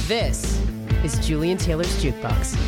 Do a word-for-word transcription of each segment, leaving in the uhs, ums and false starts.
This is Julian Taylor's Jukebox.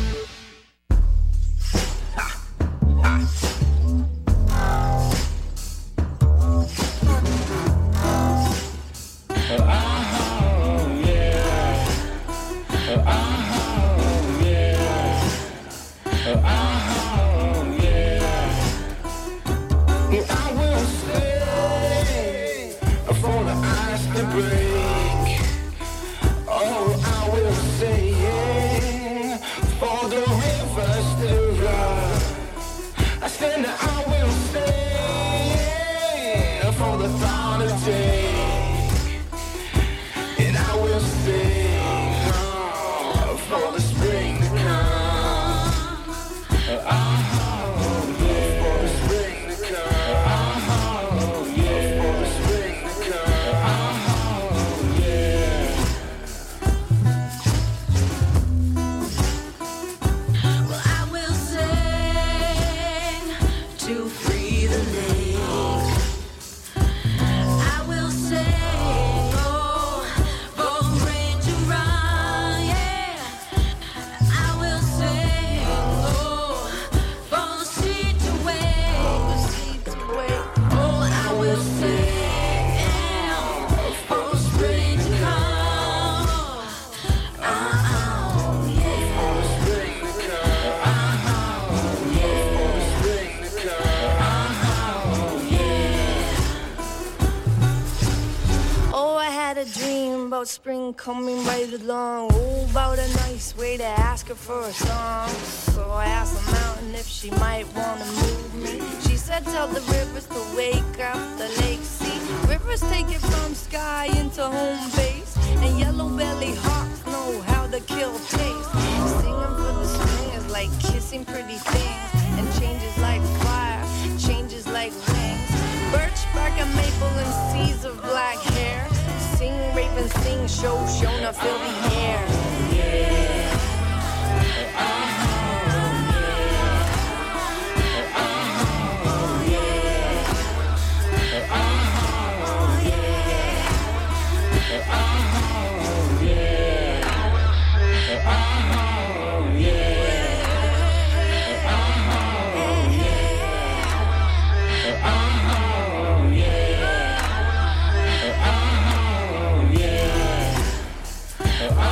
Spring coming right along. Oh, about a nice way to ask her for a song. So I asked the mountain if she might want to move me. She said tell the rivers to wake up the lake. See, rivers take it from sky into home base, and yellow-belly hawks know how to kill taste. Singing for the spring is like kissing pretty things, and changes like fire, changes like wings. Birch bark and maple and seas of black hair. Sing, raven, sing, show, Shona, fill the air. Yeah. Oh,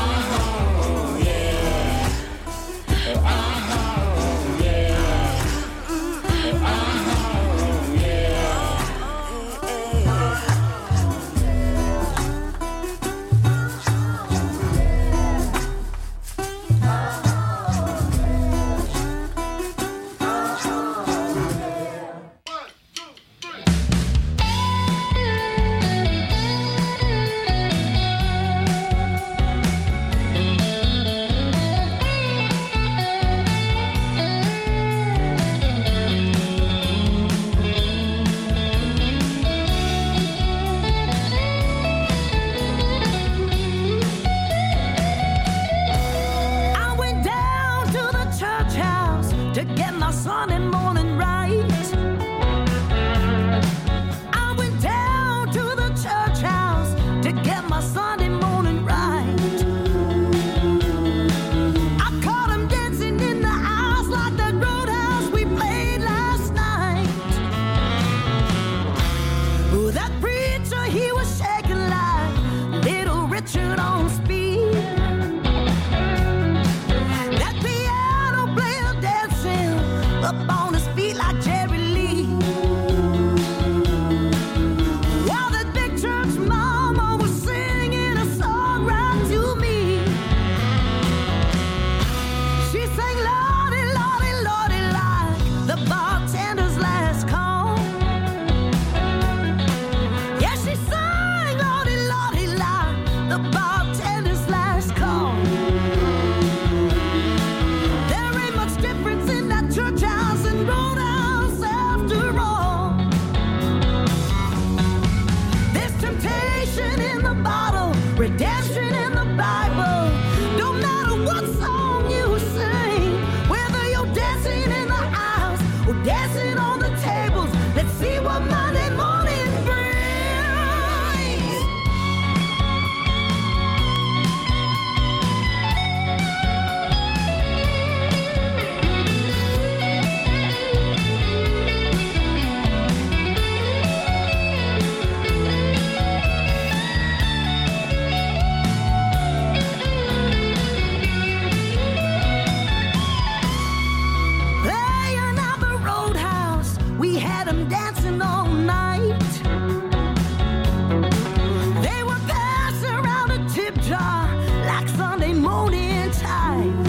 morning time.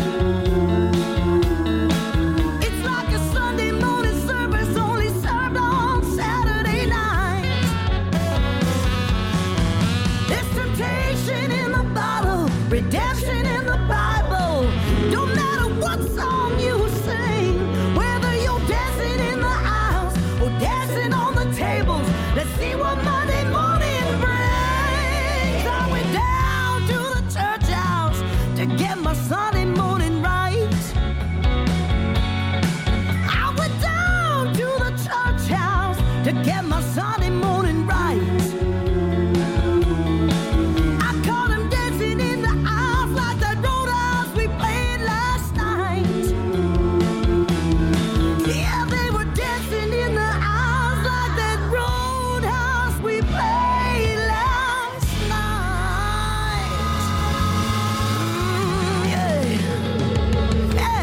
It's like a Sunday morning service only served on Saturday night. There's temptation in the bottle, redemption in the Bible. Don't matter what song you sing, whether you're dancing in the aisles or dancing on the tables. Let's see what Monday morning brings. I went down to the church house to get my Sunday morning right. I went down to the church house to get my Sunday morning right. I caught him dancing in the aisles like that roadhouse we played last night. Yeah, they were dancing in the aisles like that roadhouse we played last night. Mm, yeah.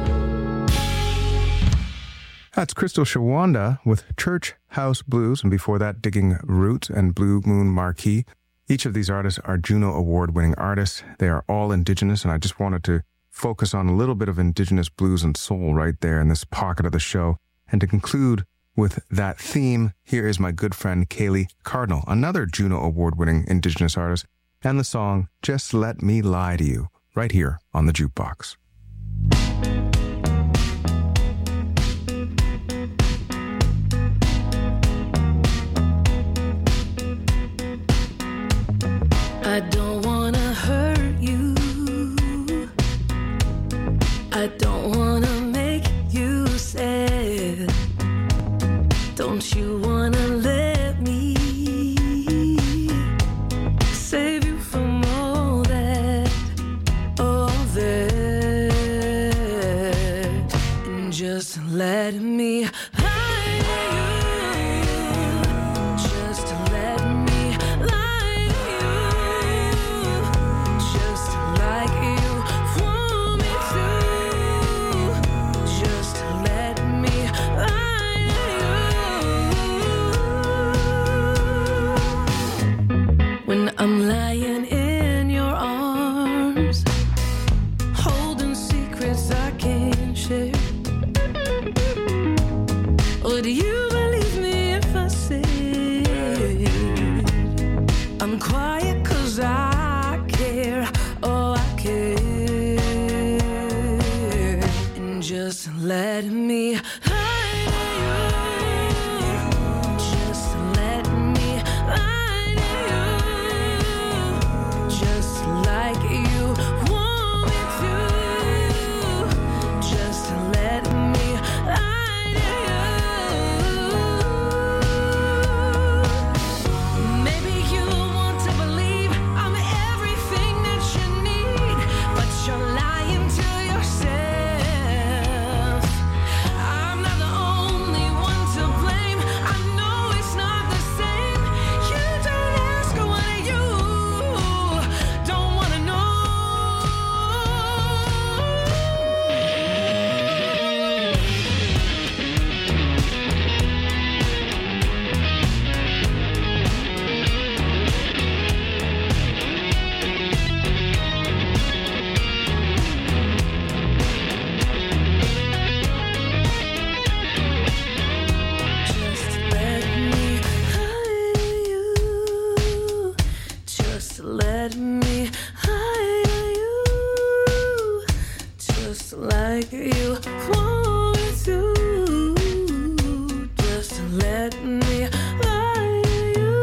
Hey. That's Crystal Shawanda with Church House Blues, and before that, Digging Roots and Blue Moon Marquee. Each of these artists are Juno Award-winning artists. They are all Indigenous, and I just wanted to focus on a little bit of Indigenous blues and soul right there in this pocket of the show. And to conclude with that theme, here is my good friend Kaylee Cardinal, another Juno Award-winning Indigenous artist, and the song Just Let Me Lie to You, right here on the Jukebox. I don't wanna hurt you. I don't wanna make you sad. Don't you wanna let me save you from all that, all that, and just let me lie to you. Just let me lie to you. Just like you want me to. Just let me lie to you. When I'm lying in your arms, holding secrets I can't share. Or do you believe me if I say I'm quiet 'cause I care? Oh, I care. And just let me lie to you. Just let me lie to you. Just like you want me to. Just let me lie to you. Maybe you want to believe I'm everything that you need, but you're lying to yourself. I'm not the only one to blame. I know it's not the same. You don't ask what you don't want to know. Just let me lie to you. Just let me lie to you. Just like you want me to. Just let me lie to you.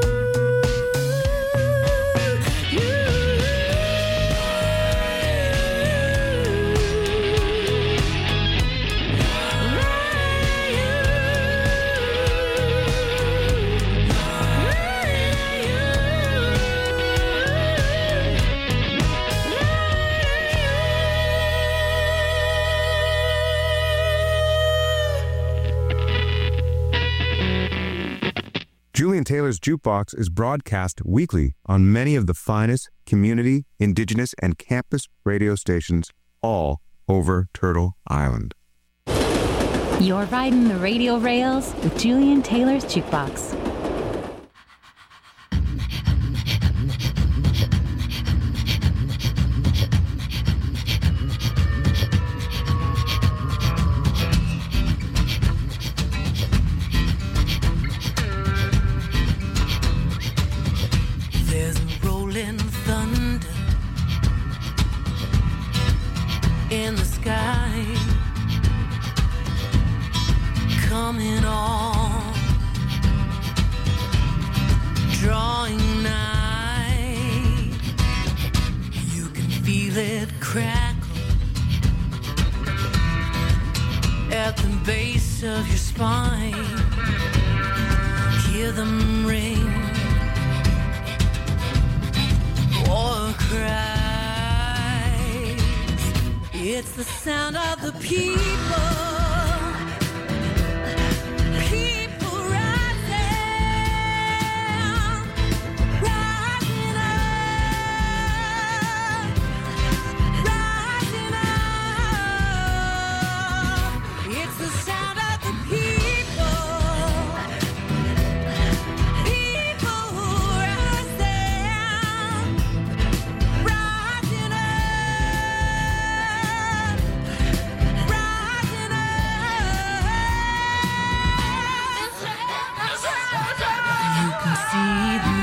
Julian Taylor's Jukebox is broadcast weekly on many of the finest community, indigenous, and campus radio stations all over Turtle Island. You're riding the radio rails with Julian Taylor's Jukebox. in the sky, coming on, drawing nigh. You can feel it crackle at the base of your spine. Hear them ring or cries. It's the sound of the people. People rising, rising up, rising up. It's the sound of the people. People rising, rising up, rising up. You can see them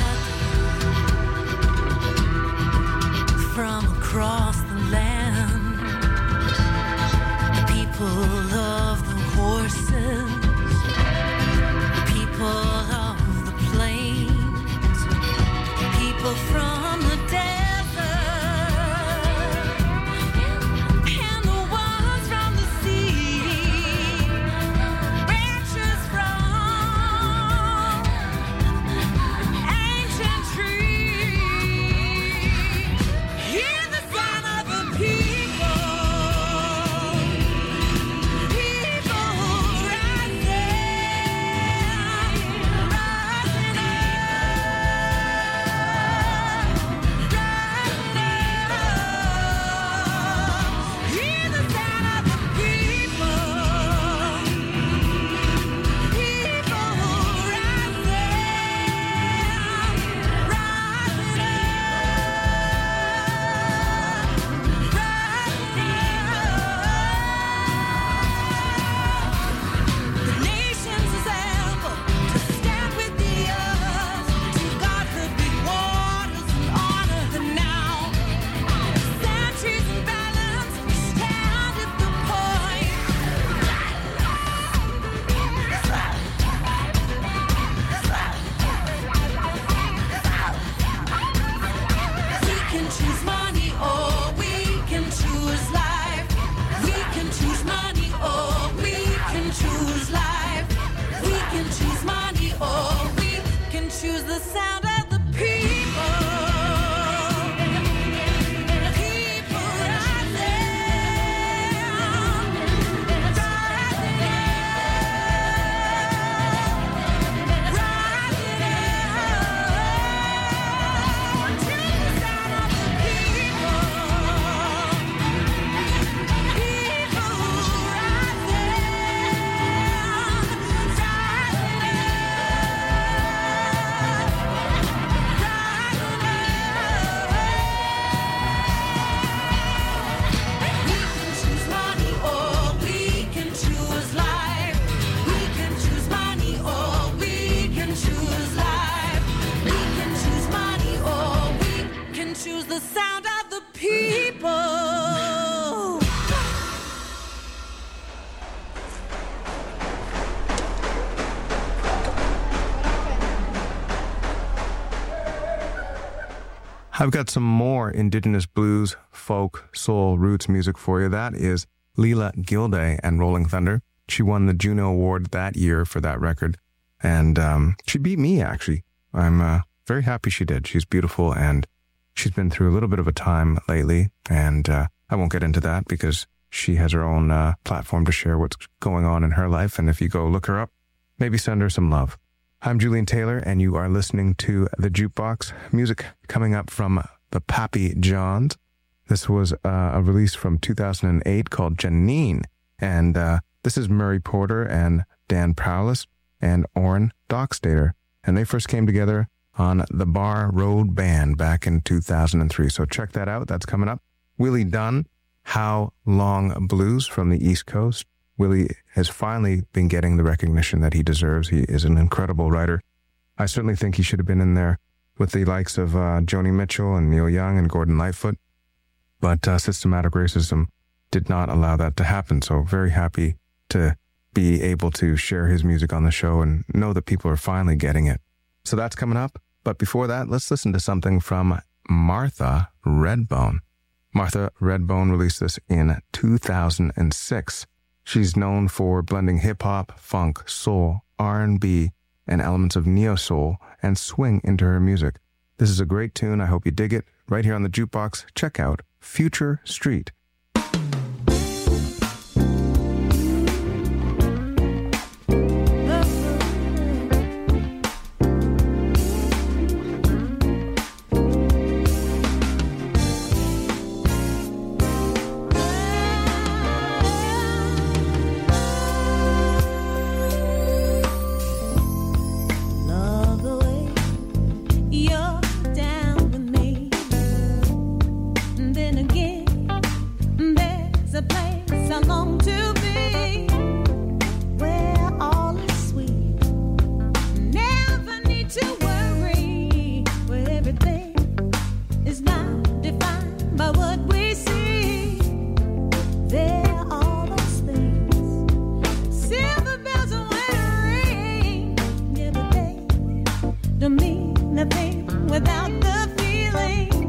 gather from across the land. The people of the horses, the people of the plains, people from the desert, and the ones from the sea, branches from ancient trees. Hear the sound of the people. People rising, rising up, rising up. Hear the sound of the people. People rising, rising up, rising up. The nations assemble to stand with the earth. To God the big waters and honor the now. Centuries and balance, we stand at the point. We can choose money or we can choose life. We can choose money or we can choose life. We can choose money or we can choose the sound of the people. People rising, rising up, rising up. To the sound of the people. People rising, rising up, rising up. We can choose money or we can choose life. We can choose money or we can choose life. We can choose money or we can choose the sound of the people. I've got some more indigenous blues, folk, soul, roots music for you. That is Leela Gilday and Rolling Thunder. She won the Juno Award that year for that record. And um, she beat me, actually. I'm uh, very happy she did. She's beautiful, and she's been through a little bit of a time lately. And uh, I won't get into that because she has her own uh, platform to share what's going on in her life. And if you go look her up, maybe send her some love. I'm Julian Taylor, and you are listening to The Jukebox. Music coming up from the Pappy Johns. This was uh, a release from two thousand eight called Janine. And uh, this is Murray Porter and Dan Prowlis and Orrin Dockstader. And they first came together on the Bar Road Band back in two thousand three. So check that out. That's coming up. Willie Dunn, How Long Blues from the East Coast. Willie has finally been getting the recognition that he deserves. He is an incredible writer. I certainly think he should have been in there with the likes of uh, Joni Mitchell and Neil Young and Gordon Lightfoot. But uh, Systematic Racism did not allow that to happen. So very happy to be able to share his music on the show and know that people are finally getting it. So that's coming up. But before that, let's listen to something from Martha Redbone. Martha Redbone released this in two thousand six. She's known for blending hip-hop, funk, soul, R and B, and elements of neo-soul and swing into her music. This is a great tune. I hope you dig it. Right here on the Jukebox, check out Future Street.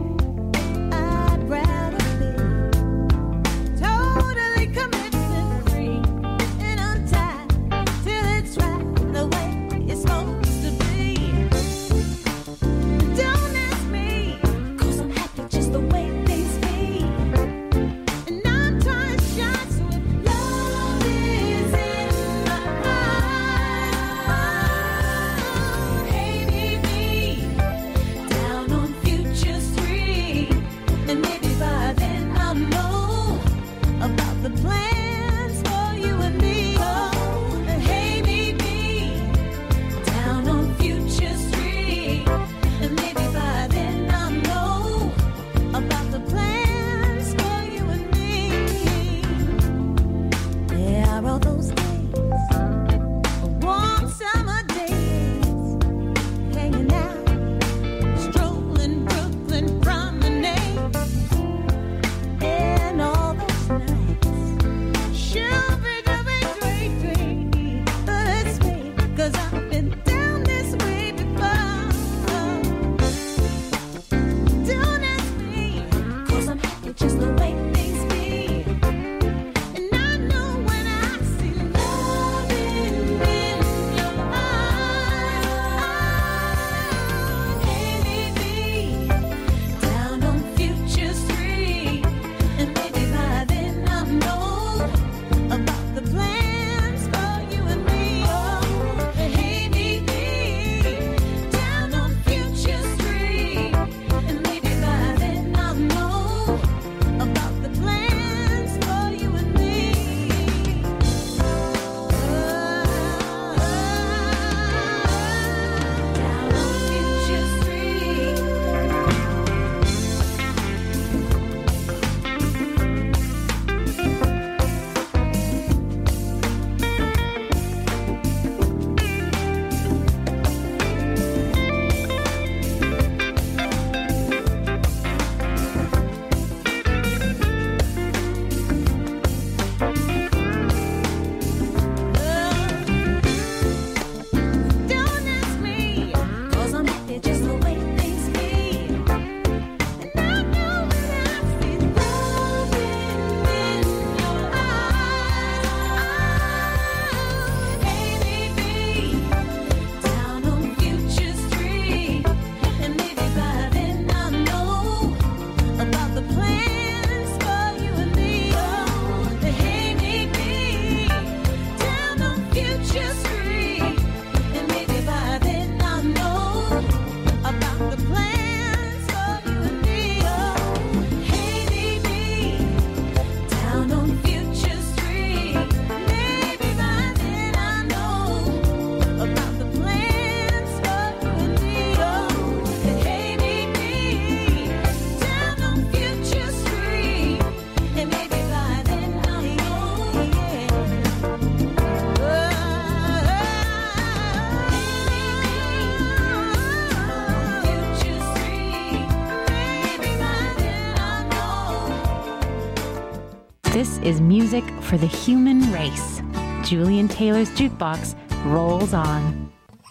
Totally committed. This is music for the human race. Julian Taylor's Jukebox rolls on.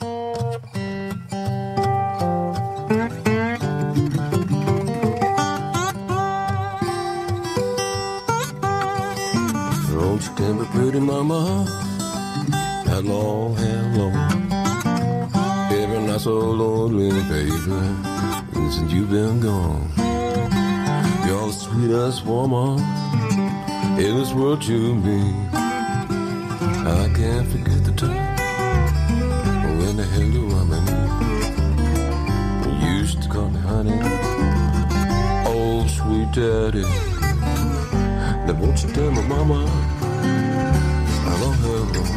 Don't you tell me, pretty mama, how long, how long? Every night so lonely, baby, since you've been gone. You're the sweetest woman in this world to me. I can't forget the time when the hell you were my knee. You used to call me honey, oh sweet daddy. Now won't you tell my mama how long, how long?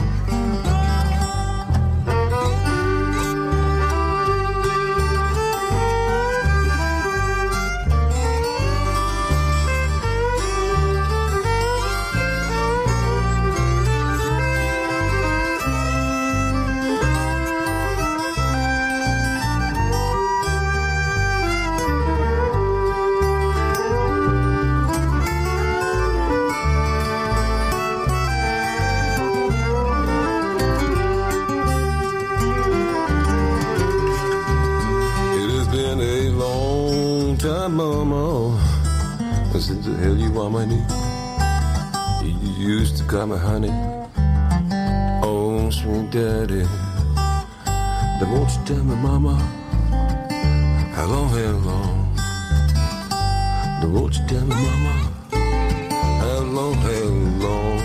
Since the hell you on my knee, you used to call me honey, oh sweet daddy. Then won't you tell me, mama, how long, how long? Then won't you tell me, mama, how long, how long?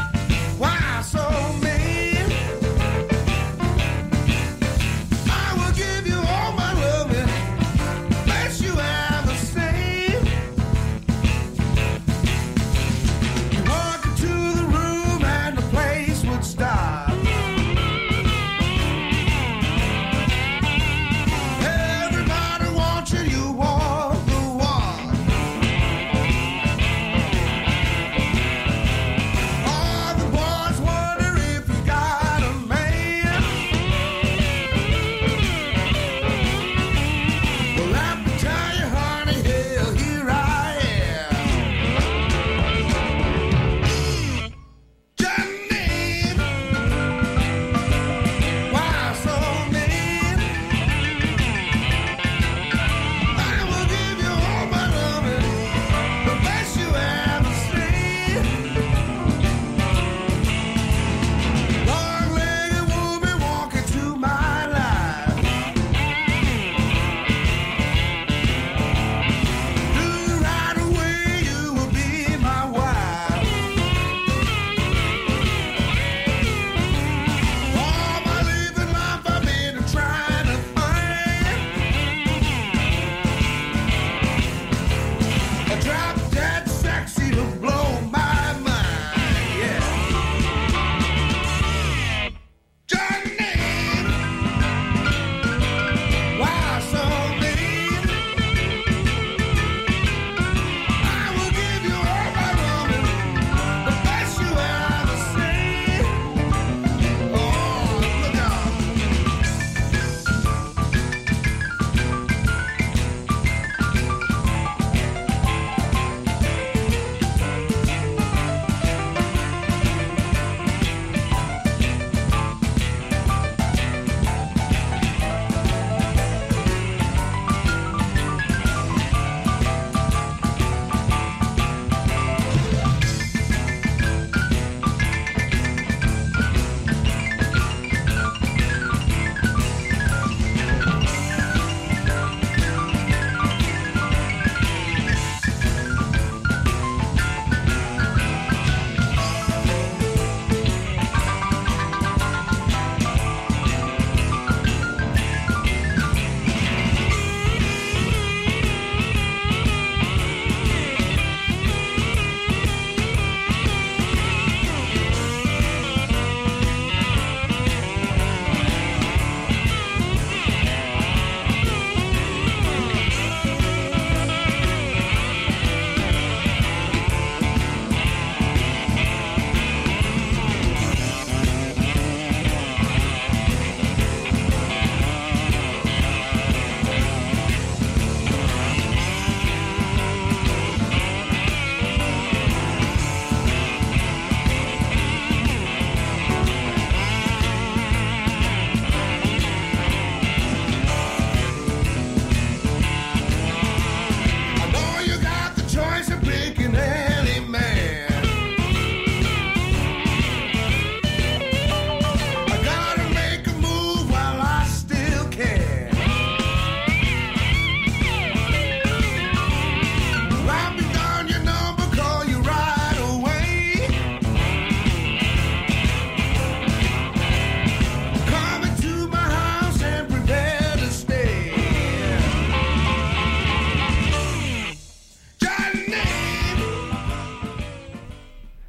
I was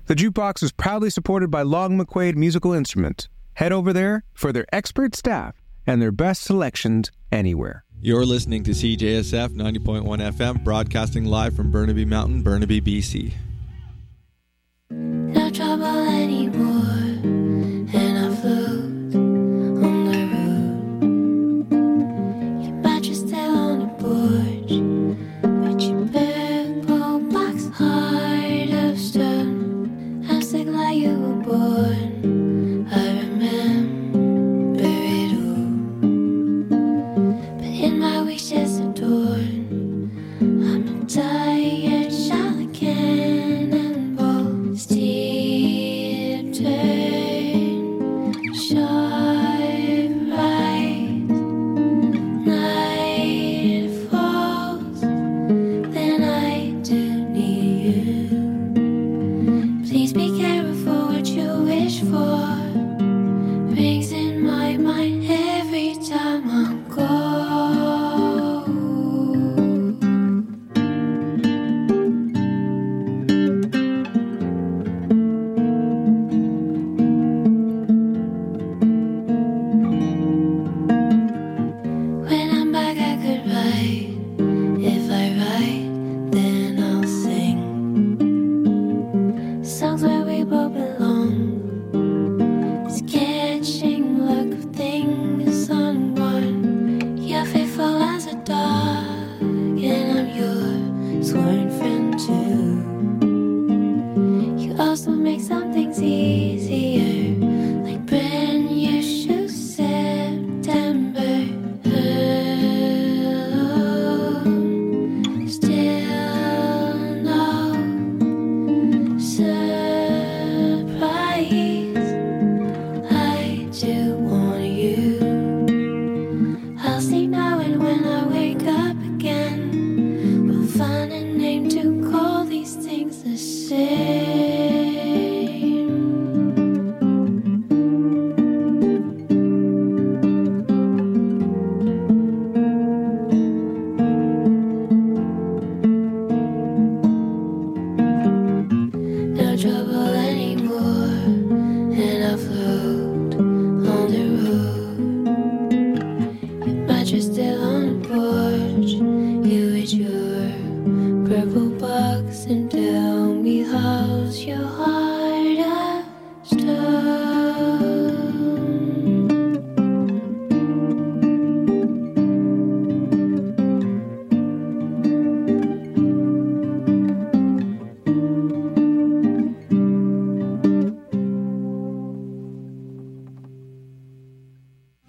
The Jukebox is proudly supported by Long McQuaid Musical Instruments. Head over there for their expert staff and their best selections anywhere. You're listening to C J S F ninety point one F M, broadcasting live from Burnaby Mountain, Burnaby, B C.